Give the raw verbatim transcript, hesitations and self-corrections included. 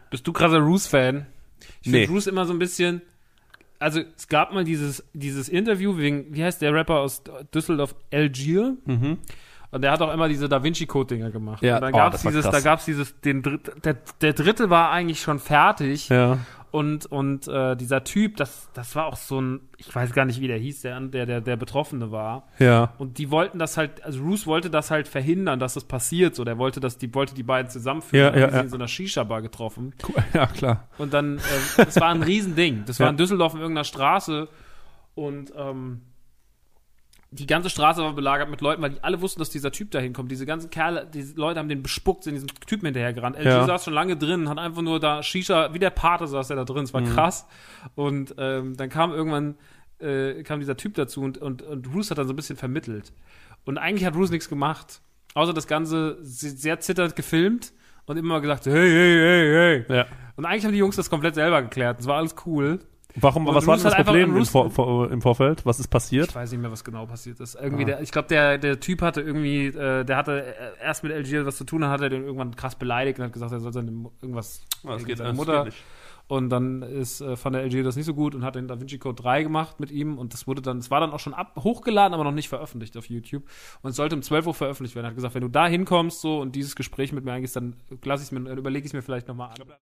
Bist du krasser Roos-Fan? Ich Nee. finde Roos immer so ein bisschen, also es gab mal dieses, dieses Interview wegen, wie heißt der Rapper aus Düsseldorf, Algier? Mhm. Und der hat auch immer diese Da Vinci Code Dinger gemacht. Ja. Und dann Oh, gab's das war dieses, krass. da gab's dieses, den Dritt, der, der dritte war eigentlich schon fertig. Ja. Und, und äh, dieser Typ, das, das war auch so ein, ich weiß gar nicht, wie der hieß, der, der, der, der Betroffene war. Ja. Und die wollten das halt, also Roos wollte das halt verhindern, dass das passiert. So, der wollte das, die wollte die beiden zusammenführen. Ja, Dann ja, haben die ja. sie in so einer Shisha-Bar getroffen. Cool. Ja, klar. Und dann, äh, das war ein Riesending. Das war Ja. in Düsseldorf in irgendeiner Straße. Und ähm, die ganze Straße war belagert mit Leuten, weil die alle wussten, dass dieser Typ da hinkommt. Diese ganzen Kerle, diese Leute haben den bespuckt, sind diesem Typen hinterhergerannt. L G Ja. saß schon lange drin, hat einfach nur da Shisha, wie der Pate saß er da drin. Es war Mhm. krass. Und ähm, dann kam irgendwann äh, kam dieser Typ dazu und, und, und Roos hat dann so ein bisschen vermittelt. Und eigentlich hat Roos nichts gemacht. Außer das Ganze se- sehr zitternd gefilmt und immer gesagt, hey, hey, hey, hey. Ja. Und eigentlich haben die Jungs das komplett selber geklärt. Das war alles cool. Warum, Und was war Roos denn das hat einfach- Problem im, Roos- Vor, vor, im Vorfeld? Was ist passiert? Ich weiß nicht mehr, was genau passiert ist. Irgendwie Ah. der, ich glaube, der, der Typ hatte irgendwie, äh, der hatte äh, erst mit L G was zu tun, dann hat er den irgendwann krass beleidigt und hat gesagt, er soll seine Mu- irgendwas Ah, das gegen geht- seine das Mutter. geht nicht. Und dann ist äh, fand der L G das nicht so gut und hat den Da Vinci Code drei gemacht mit ihm und das wurde dann, es war dann auch schon ab, hochgeladen, aber noch nicht veröffentlicht auf YouTube und es sollte um zwölf Uhr veröffentlicht werden. Er hat gesagt, wenn du da hinkommst so und dieses Gespräch mit mir eingehst, dann lass ich mir, dann überlege ich es mir vielleicht nochmal an.